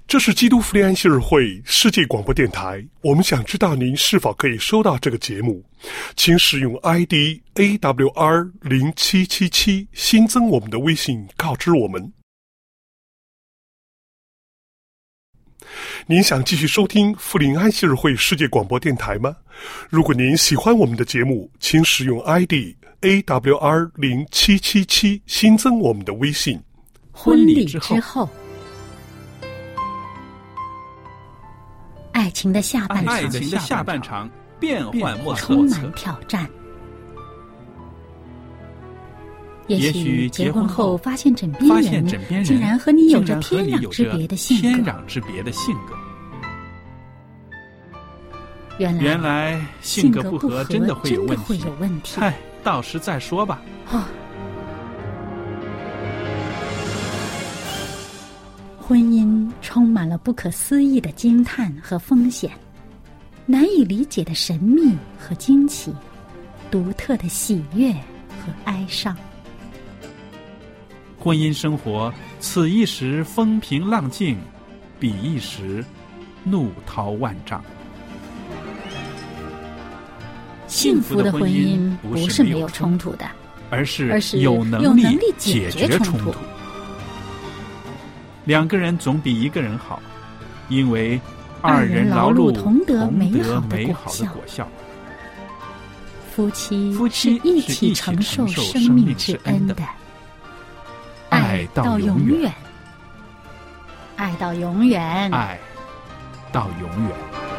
这是基督福音安息日会世界广播电台，我们想知道您是否可以收到这个节目，请使用 ID AWR0777 新增我们的微信告知我们。您想继续收听福音安息日会世界广播电台吗？如果您喜欢我们的节目，请使用 ID AWR0777 新增我们的微信。 婚礼之后，爱情的下半场变幻莫测，充满挑战。也许结婚后发现枕边人竟然和你有着天壤之别的性格。原来性格不合真的会有问题。嗨，到时再说吧。 婚姻充满了不可思议的惊叹和风险，难以理解的神秘和惊奇，独特的喜悦和哀伤。 婚姻生活，此一时风平浪静，彼一时怒涛万丈。 幸福的婚姻不是没有冲突的， 而是有能力解决冲突。两个人总比一个人好，因为二人劳碌同得美好的果效。 夫妻是一起承受生命之恩的，爱到永远，爱到永远， 爱到永远。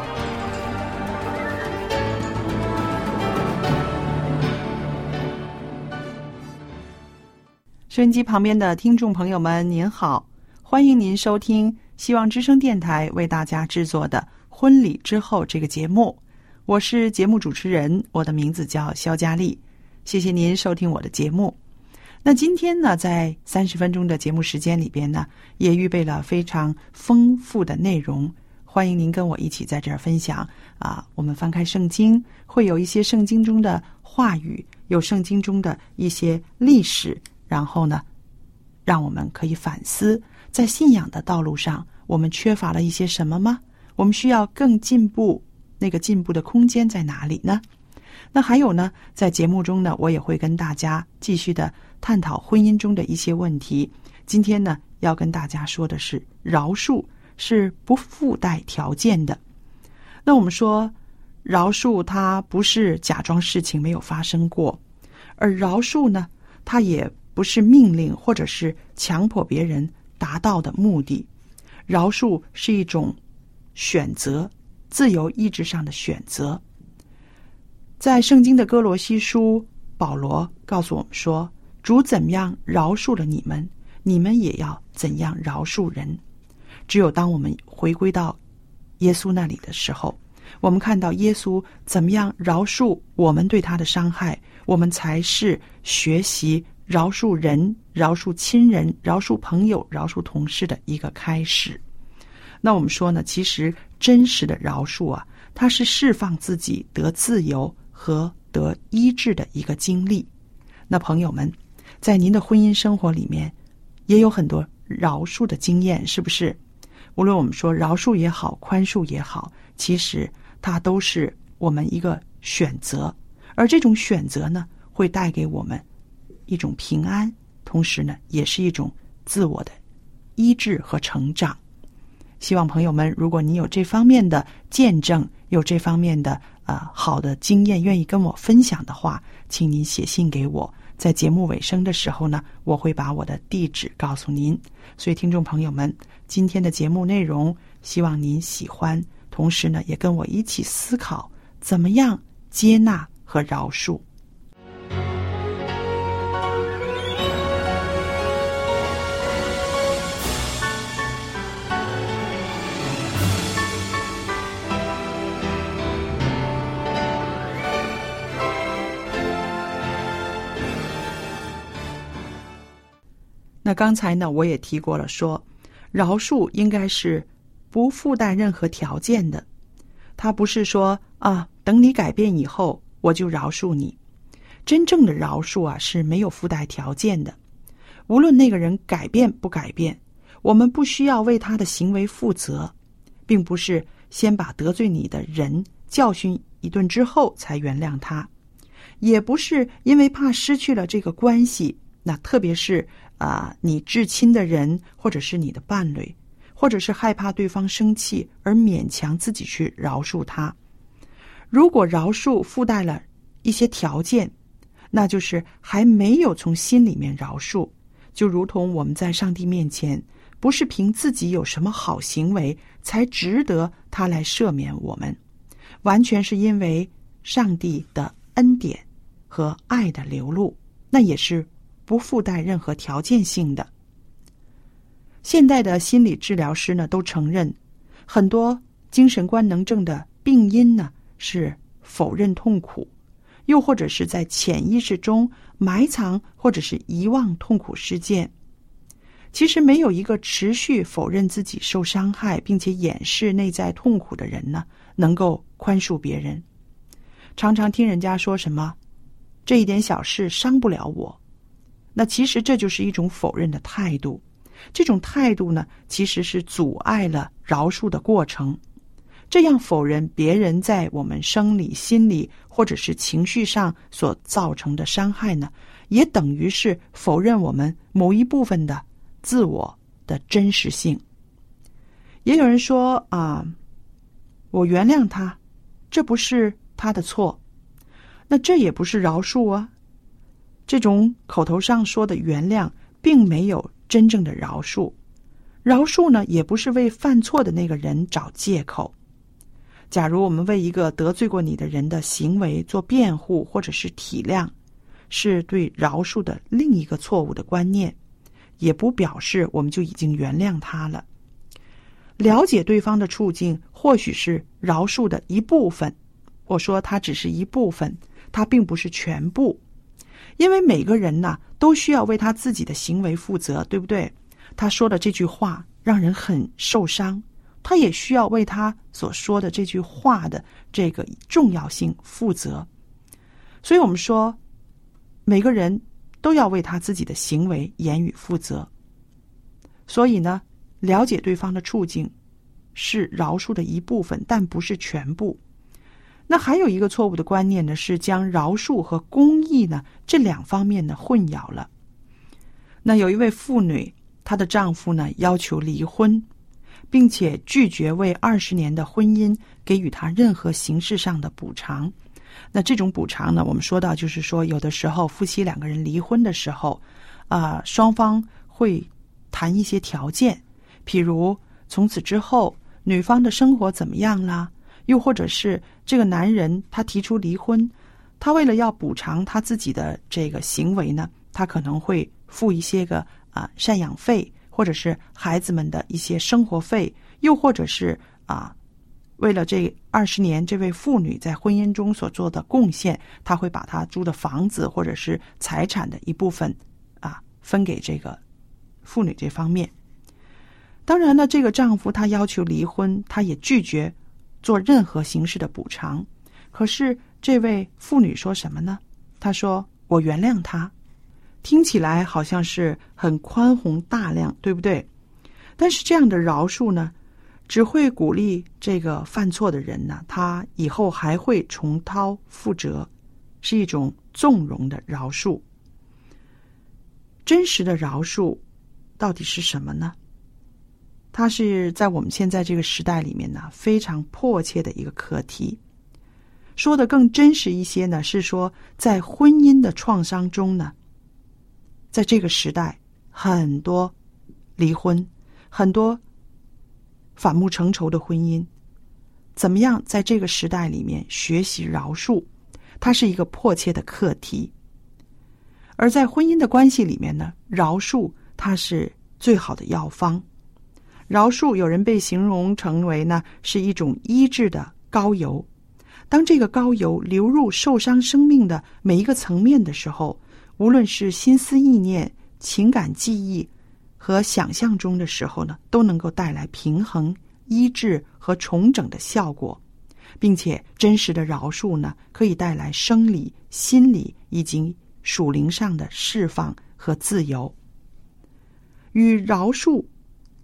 收音机旁边的听众朋友们，您好，欢迎您收听希望之声电台为大家制作的《婚礼之后》这个节目。我是节目主持人，我的名字叫肖佳丽。谢谢您收听我的节目。那今天呢，在30分钟的节目时间里边呢，也预备了非常丰富的内容，欢迎您跟我一起在这儿分享我们翻开圣经，会有一些圣经中的话语，有圣经中的一些历史，然后呢，让我们可以反思，在信仰的道路上，我们缺乏了一些什么吗？我们需要更进步，那个进步的空间在哪里呢？那还有呢，在节目中呢，我也会跟大家继续的探讨婚姻中的一些问题。今天呢，要跟大家说的是，饶恕是不附带条件的。那我们说，饶恕它不是假装事情没有发生过，而饶恕呢，它也不是命令或者是强迫别人达到的目的。饶恕是一种选择，自由意志上的选择。在圣经的哥罗西书，保罗告诉我们说，主怎样饶恕了你们，你们也要怎样饶恕人。只有当我们回归到耶稣那里的时候，我们看到耶稣怎么样饶恕我们对他的伤害，我们才是学习饶恕人、饶恕亲人、饶恕朋友、饶恕同事的一个开始。那我们说呢，其实真实的饶恕它是释放自己得自由和得医治的一个经历。那朋友们，在您的婚姻生活里面也有很多饶恕的经验，是不是？无论我们说饶恕也好，宽恕也好，其实它都是我们一个选择，而这种选择呢，会带给我们一种平安，同时呢，也是一种自我的医治和成长。希望朋友们，如果你有这方面的见证，有这方面的好的经验，愿意跟我分享的话，请您写信给我。在节目尾声的时候呢，我会把我的地址告诉您。所以听众朋友们，今天的节目内容希望您喜欢，同时呢，也跟我一起思考怎么样接纳和饶恕。那刚才呢，我也提过了说，饶恕应该是不附带任何条件的。它不是说等你改变以后我就饶恕你。真正的饶恕是没有附带条件的。无论那个人改变不改变， 我们不需要为他的行为负责，并不是先把得罪你的人教训一顿之后才原谅他，也不是因为怕失去了这个关系，那特别是你至亲的人，或者是你的伴侣，或者是害怕对方生气而勉强自己去饶恕他。如果饶恕附带了一些条件，那就是还没有从心里面饶恕，就如同我们在上帝面前不是凭自己有什么好行为才值得他来赦免我们，完全是因为上帝的恩典和爱的流露，那也是不附带任何条件性的。现代的心理治疗师呢都承认，很多精神官能症的病因呢是否认痛苦，又或者是在潜意识中埋藏或者是遗忘痛苦事件。其实没有一个持续否认自己受伤害并且掩饰内在痛苦的人呢能够宽恕别人。常常听人家说什么这一点小事伤不了我，那其实这就是一种否认的态度。这种态度呢其实是阻碍了饶恕的过程。这样否认别人在我们生理、心理或者是情绪上所造成的伤害呢，也等于是否认我们某一部分的自我的真实性。也有人说我原谅他，这不是他的错，那这也不是饶恕啊。这种口头上说的原谅并没有真正的饶恕，饶恕呢也不是为犯错的那个人找借口。假如我们为一个得罪过你的人的行为做辩护或者是体谅，是对饶恕的另一个错误的观念，也不表示我们就已经原谅他了。了解对方的处境或许是饶恕的一部分，我说它只是一部分，它并不是全部。因为每个人呢都需要为他自己的行为负责，对不对？他说的这句话让人很受伤，他也需要为他所说的这句话的这个重要性负责。所以我们说每个人都要为他自己的行为言语负责。所以呢，了解对方的处境是饶恕的一部分，但不是全部。那还有一个错误的观念呢，是将饶恕和公义呢这两方面呢混淆了。那有一位妇女，她的丈夫呢要求离婚，并且拒绝为20年的婚姻给予她任何形式上的补偿。那这种补偿呢，我们说到就是说，有的时候夫妻两个人离婚的时候，双方会谈一些条件，譬如从此之后女方的生活怎么样啦，又或者是这个男人他提出离婚，他为了要补偿他自己的这个行为呢，他可能会付一些个赡养费，或者是孩子们的一些生活费，又或者是为了这20年这位妇女在婚姻中所做的贡献，他会把他租的房子或者是财产的一部分分给这个妇女这方面。当然呢，这个丈夫他要求离婚，他也拒绝做任何形式的补偿。可是这位妇女说什么呢？她说我原谅他。听起来好像是很宽宏大量，对不对？但是这样的饶恕呢，只会鼓励这个犯错的人呢，他以后还会重蹈覆辙，是一种纵容的饶恕。真实的饶恕到底是什么呢？它是在我们现在这个时代里面呢，非常迫切的一个课题。说的更真实一些呢，是说在婚姻的创伤中呢，在这个时代很多离婚，很多反目成仇的婚姻，怎么样在这个时代里面学习饶恕，它是一个迫切的课题。而在婚姻的关系里面呢，饶恕它是最好的药方。饶恕有人被形容成为呢是一种医治的膏油，当这个膏油流入受伤生命的每一个层面的时候，无论是心思意念、情感记忆和想象中的时候呢，都能够带来平衡、医治和重整的效果，并且真实的饶恕呢，可以带来生理、心理以及属灵上的释放和自由。与饶恕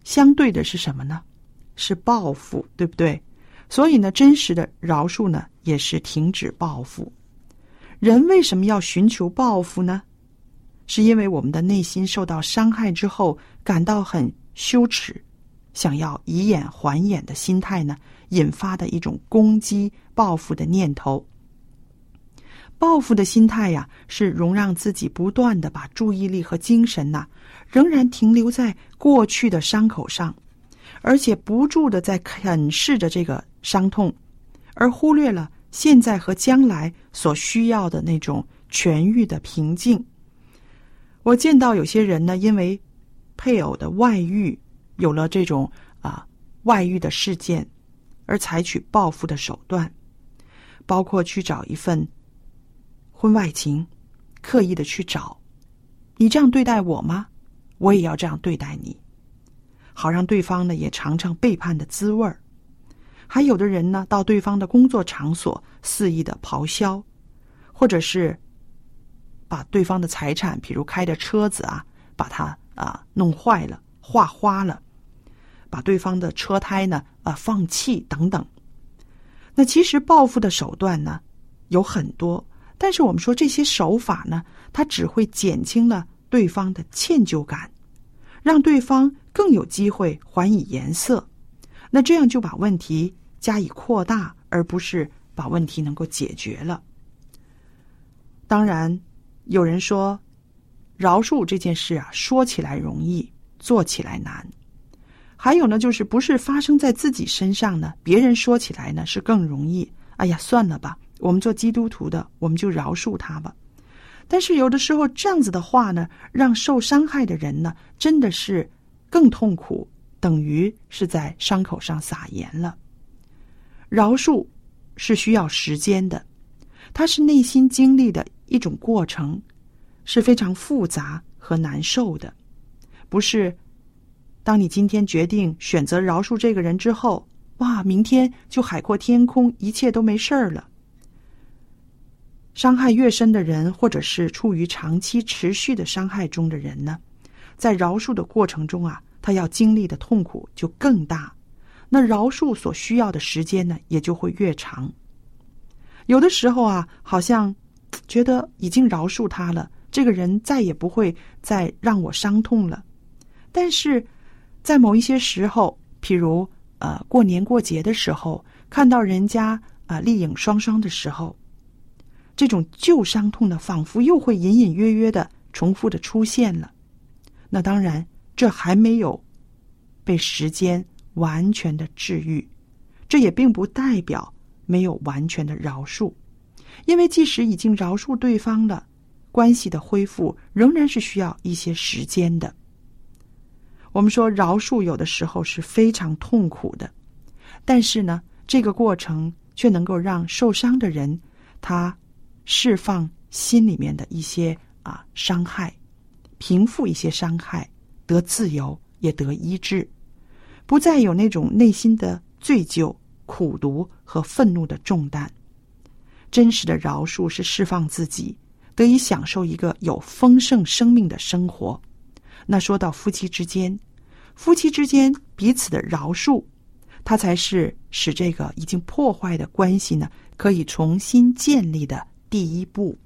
相对的是什么呢？是报复，对不对？所以呢，真实的饶恕呢，也是停止报复。人为什么要寻求报复呢？是因为我们的内心受到伤害之后，感到很羞耻，想要以眼还眼的心态呢，引发的一种攻击报复的念头。报复的心态呀，是容让自己不断的把注意力和精神呐，仍然停留在过去的伤口上，而且不住的在啃噬着这个伤痛，而忽略了现在和将来所需要的那种痊愈的平静。我见到有些人呢，因为配偶的外遇，有了这种外遇的事件，而采取报复的手段，包括去找一份婚外情，刻意的去找，你这样对待我吗？我也要这样对待你，好让对方呢也尝尝背叛的滋味儿。还有的人呢，到对方的工作场所肆意的咆哮，或者是把对方的财产，比如开的车子把它弄坏了，划花了，把对方的车胎呢放气等等。那其实报复的手段呢有很多，但是我们说这些手法呢，它只会减轻了对方的歉疚感，让对方更有机会还以颜色。那这样就把问题加以扩大，而不是把问题能够解决了。当然有人说饶恕这件事说起来容易，做起来难。还有呢，就是不是发生在自己身上呢，别人说起来呢是更容易，哎呀算了吧，我们做基督徒的，我们就饶恕他吧。但是有的时候这样子的话呢，让受伤害的人呢真的是更痛苦，等于是在伤口上撒盐了。饶恕是需要时间的，它是内心经历的一种过程，是非常复杂和难受的。不是当你今天决定选择饶恕这个人之后，哇，明天就海阔天空，一切都没事儿了。伤害越深的人，或者是处于长期持续的伤害中的人呢，在饶恕的过程中他要经历的痛苦就更大，那饶恕所需要的时间呢也就会越长。有的时候好像觉得已经饶恕他了，这个人再也不会再让我伤痛了。但是在某一些时候，譬如过年过节的时候，看到人家丽影双双的时候，这种旧伤痛呢仿佛又会隐隐约约的重复的出现了。那当然这还没有被时间完全的治愈，这也并不代表没有完全的饶恕，因为即使已经饶恕对方了，关系的恢复仍然是需要一些时间的。我们说饶恕有的时候是非常痛苦的，但是呢，这个过程却能够让受伤的人他释放心里面的一些伤害，平复一些伤害，得自由，也得医治，不再有那种内心的罪疚、苦毒和愤怒的重担。真实的饶恕是释放自己，得以享受一个有丰盛生命的生活。那说到夫妻之间彼此的饶恕，它才是使这个已经破坏的关系呢可以重新建立的第一步。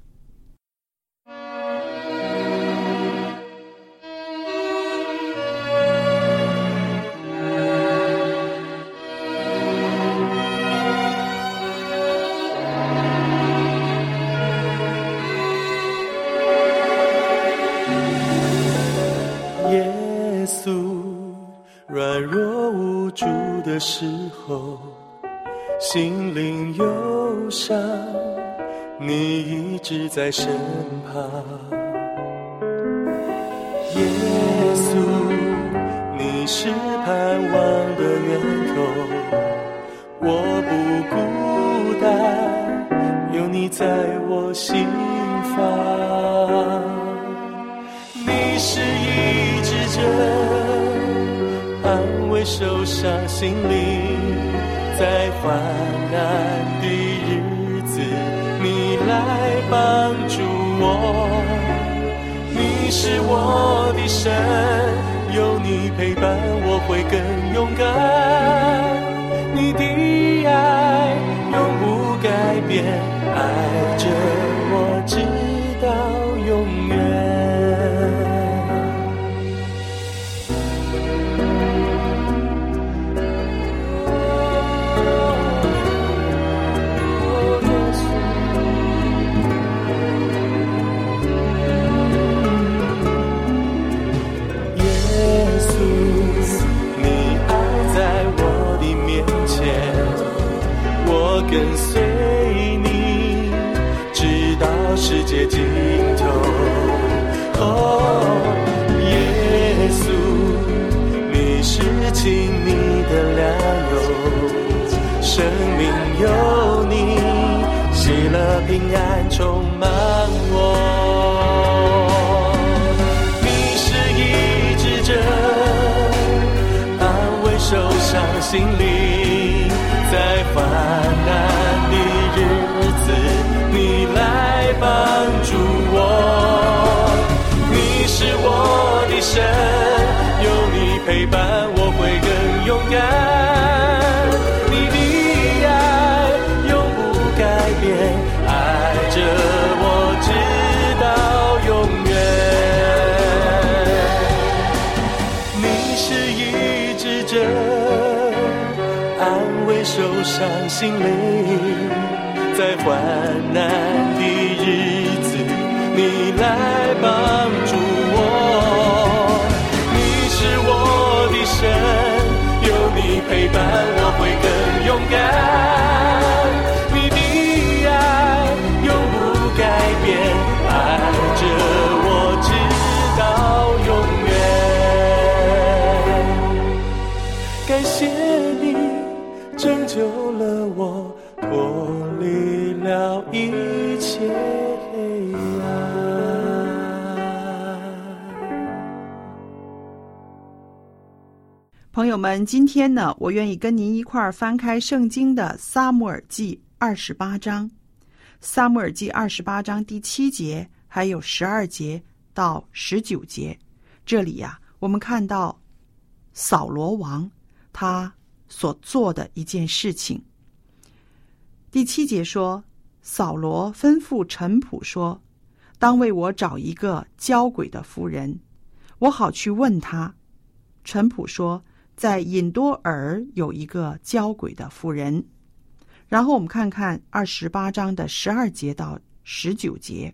耶稣，软弱无助的时候，心灵忧伤，你一直在身旁。耶稣，你是盼望的源头，我不孤单，有你在我心房。你是医治者，安慰受伤心灵，在患难的日子，你来帮助我。你是我的神， 有你陪伴我会更勇敢，你的爱永不改变，爱着我直到永远。跟随你直到世界尽头，耶稣，你是亲密的良友，生命有你，喜乐平安充满我。你是医治者，安慰受伤心灵，在患难的日子，你来帮助我。你是我的神，有你陪伴，我会更勇敢。你的爱永不改变，爱着我直到永远。你是医治者，安慰受伤心灵，在患难的日子，你来帮助我。你是我的神，有你陪伴，我会更勇敢。你的爱永不改变，爱着我直到永远。感谢你拯救了我，脱离了一切黑暗。 朋友们，今天呢，我愿意跟您一块儿翻开圣经的撒母耳记28章。撒母耳记28章第7节还有12节到19节，这里呀，我们看到扫罗王他所做的一件事情。第7节说，扫罗吩咐臣仆说，当为我找一个交鬼的妇人，我好去问他。臣仆说，在隐多尔有一个交鬼的妇人。然后我们看看28章的12节到19节。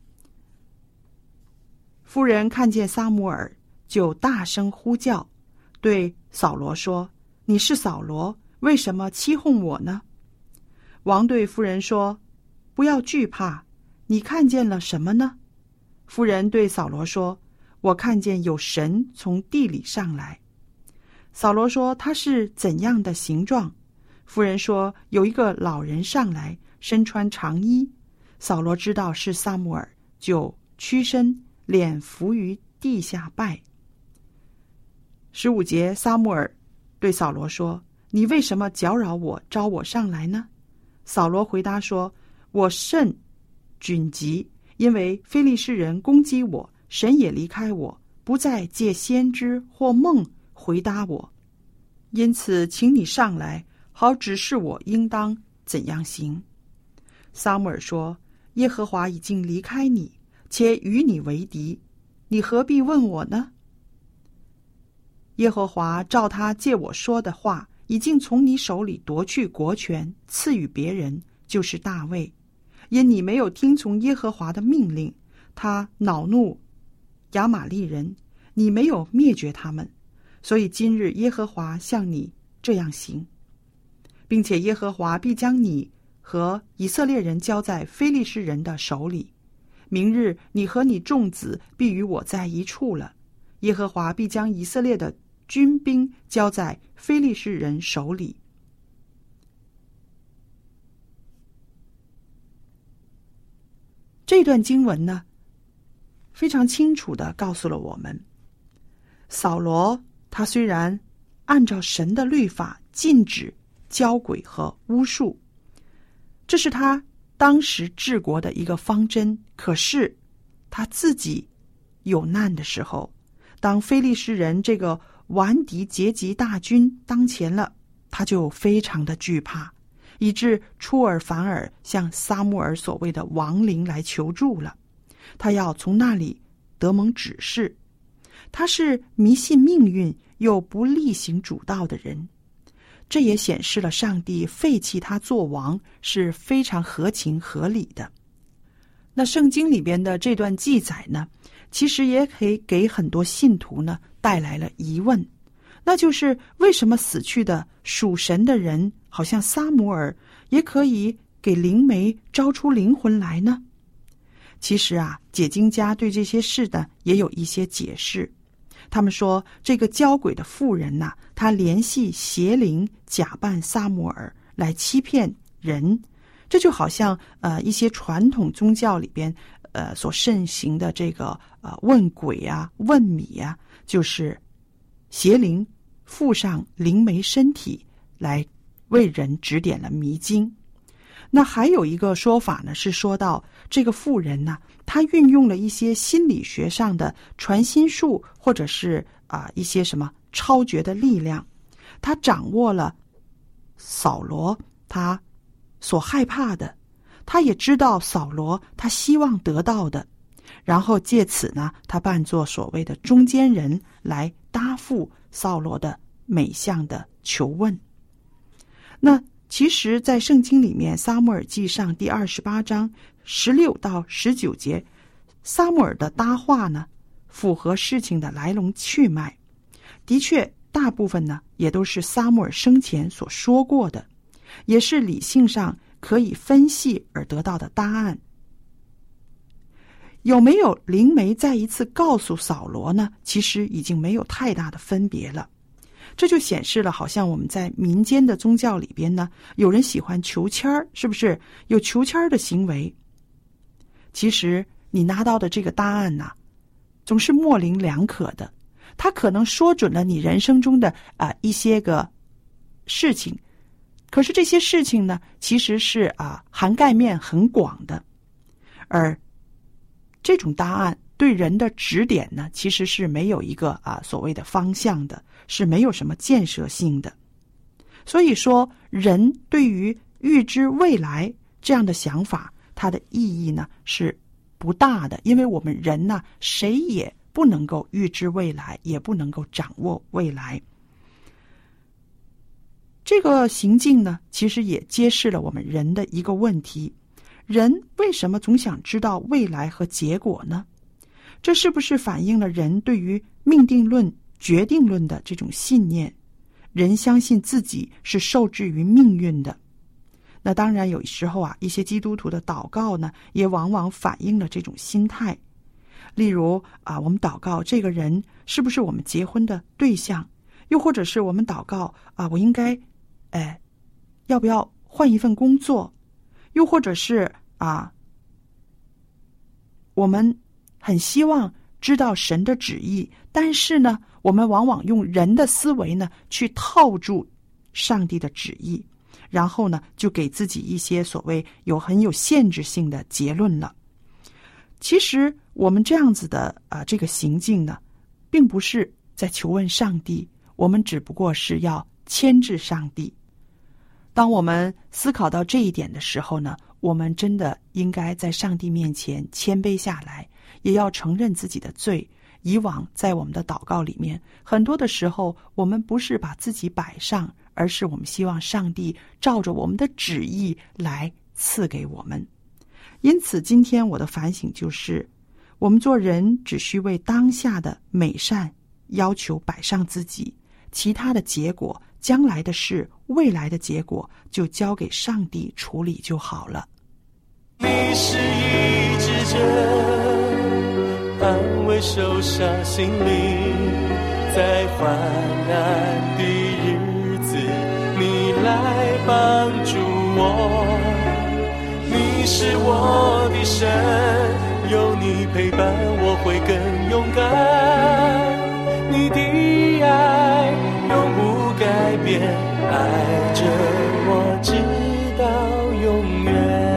妇人看见撒母耳，就大声呼叫，对扫罗说，你是扫罗，为什么欺哄我呢？王对妇人说，不要惧怕，你看见了什么呢？妇人对扫罗说，我看见有神从地里上来。扫罗说，他是怎样的形状？妇人说，有一个老人上来，身穿长衣。扫罗知道是撒母耳，就屈身，脸伏于地下拜。15节，撒母耳对扫罗说，你为什么搅扰我，招我上来呢？扫罗回答说，我甚窘急，因为非利士人攻击我，神也离开我，不再借先知或梦回答我，因此请你上来，好指示我应当怎样行。撒母耳说，耶和华已经离开你，且与你为敌，你何必问我呢？耶和华照他借我说的话，已经从你手里夺去国权，赐予别人，就是大卫。因你没有听从耶和华的命令，他恼怒亚玛利人，你没有灭绝他们，所以今日耶和华向你这样行，并且耶和华必将你和以色列人交在非利士人的手里。明日你和你众子必与我在一处了，耶和华必将以色列的军兵交在非利士人手里。这段经文呢，非常清楚地告诉了我们，扫罗他虽然按照神的律法禁止交鬼和巫术，这是他当时治国的一个方针，可是他自己有难的时候， 当非利士人这个顽敌结集大军当前了，他就非常的惧怕，以致出尔反尔向撒母耳所谓的亡灵来求助了。他要从那里得蒙指示。他是迷信命运又不力行主道的人，这也显示了上帝废弃他做王是非常合情合理的。那圣经里边的这段记载呢，其实也可以给很多信徒呢带来了疑问，那就是为什么死去的属神的人，好像撒母耳，也可以给灵媒招出灵魂来呢？其实啊，解经家对这些事呢也有一些解释。他们说，这个交鬼的妇人呐，她联系邪灵，假扮撒母耳来欺骗人。这就好像一些传统宗教里边所盛行的这个问鬼啊、问米啊，就是邪灵附上灵媒身体来为人指点了迷津。那还有一个说法呢，是说到这个妇人呢，她运用了一些心理学上的传心术，或者是一些什么超绝的力量，她掌握了扫罗他所害怕的，他也知道扫罗他希望得到的，然后借此呢，他扮作所谓的中间人来答复扫罗的每项的求问。那其实在圣经里面，撒母耳记上第28章16到19节，撒母耳的答话呢，符合事情的来龙去脉，的确大部分呢也都是撒母耳生前所说过的，也是理性上可以分析而得到的答案。有没有灵媒再一次告诉扫罗呢？其实已经没有太大的分别了。这就显示了，好像我们在民间的宗教里边呢，有人喜欢求签儿，是不是有求签儿的行为？其实你拿到的这个答案呢，总是模棱两可的，它可能说准了你人生中的一些个事情，可是这些事情呢，其实是涵盖面很广的，而这种答案对人的指点呢，其实是没有一个所谓的方向的，是没有什么建设性的。所以说，人对于预知未来这样的想法，它的意义呢是不大的，因为我们人呢，谁也不能够预知未来，也不能够掌握未来。这个行径呢，其实也揭示了我们人的一个问题：人为什么总想知道未来和结果呢？这是不是反映了人对于命定论、决定论的这种信念？人相信自己是受制于命运的。那当然，有时候一些基督徒的祷告呢，也往往反映了这种心态。例如我们祷告这个人是不是我们结婚的对象，又或者是我们祷告我应该要不要换一份工作，又或者是我们很希望知道神的旨意，但是呢，我们往往用人的思维呢去套住上帝的旨意，然后呢就给自己一些所谓很有限制性的结论了。其实我们这样子的这个行径呢，并不是在求问上帝，我们只不过是要牵制上帝。当我们思考到这一点的时候呢，我们真的应该在上帝面前谦卑下来，也要承认自己的罪。以往在我们的祷告里面，很多的时候我们不是把自己摆上，而是我们希望上帝照着我们的旨意来赐给我们。因此今天我的反省就是，我们做人只需为当下的美善要求摆上自己，其他的结果，将来的事，未来的结果就交给上帝处理就好了。 你是一支针，安慰受伤心灵，在患难的日子，你来帮助我。你是我的神，有你陪伴我会更勇敢。你的爱永不改变，爱着我直到永远。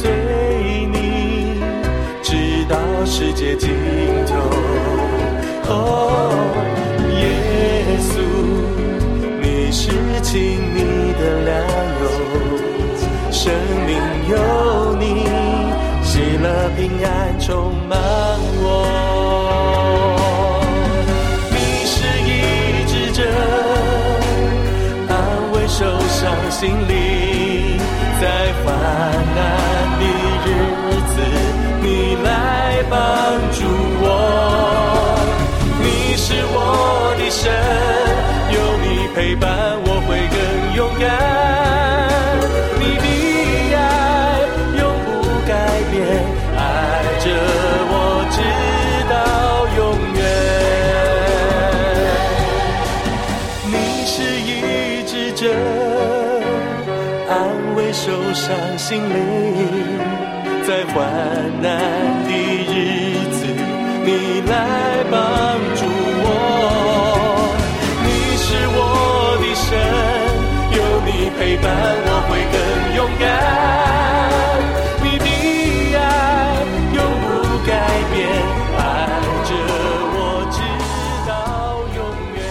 随你，直到世界尽头。耶稣，你是亲密的良友，生命有你，喜乐平安充满我。你是医治者，安慰受伤心灵，在患难的日子，你来帮助我。你是我的神，有你陪伴，我会更勇敢。你的爱永不改变，爱着我直到永远。你是医治者，安慰受伤心灵，在患难的日子，你来帮助我。你是我的神，有你陪伴，我会更勇敢。你的爱永不改变，爱着我直到永远。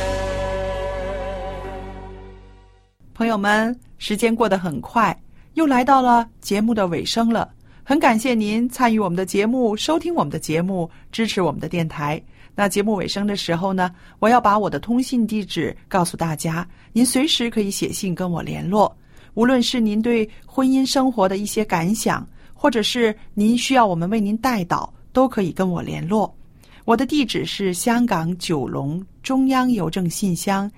朋友们，时间过得很快，又来到了节目的尾声了。很感谢您参与我们的节目，收听我们的节目，支持我们的电台。那节目尾声的时候呢，我要把我的通信地址告诉大家，您随时可以写信跟我联络。无论是您对婚姻生活的一些感想，或者是您需要我们为您代祷，都可以跟我联络。我的地址是香港九龙中央邮政信箱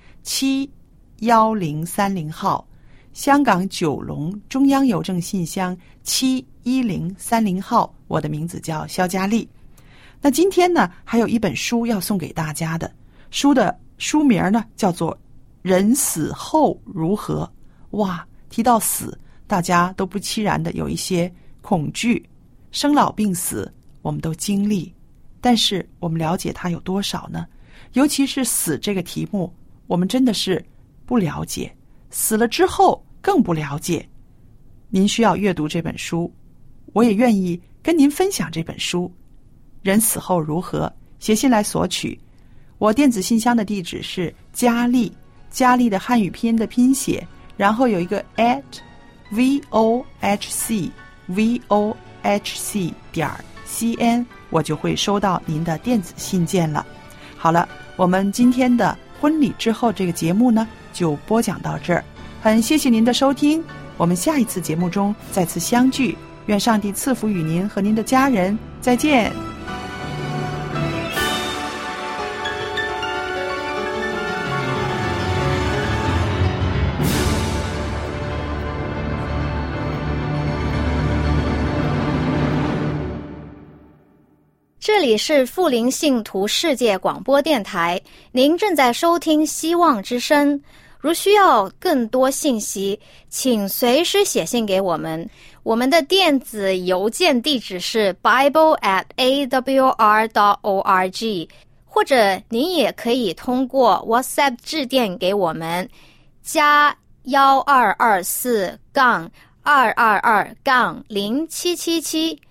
71030号，香港九龙中央邮政信箱71030号，我的名字叫肖佳丽。那今天呢，还有一本书要送给大家的，书的书名呢叫做《人死后如何》。哇，提到死，大家都不期然的有一些恐惧。生老病死我们都经历，但是我们了解它有多少呢？尤其是死这个题目，我们真的是不了解，死了之后更不了解。您需要阅读这本书，我也愿意跟您分享这本书。人死后如何？写信来索取。我电子信箱的地址是佳丽，佳丽的汉语拼音的拼写，然后有一个 @vohc.cn， 我就会收到您的电子信件了。好了，我们今天的婚礼之后这个节目呢，就播讲到这儿。很谢谢您的收听，我们下一次节目中再次相聚。愿上帝赐福与您和您的家人，再见。 这里是富林信徒世界广播电台，您正在收听希望之声。如需要更多信息，请随时写信给我们。我们的电子邮件地址是 bible@awr.org， 或者您也可以通过 WhatsApp 致电给我们，加1224-222-0777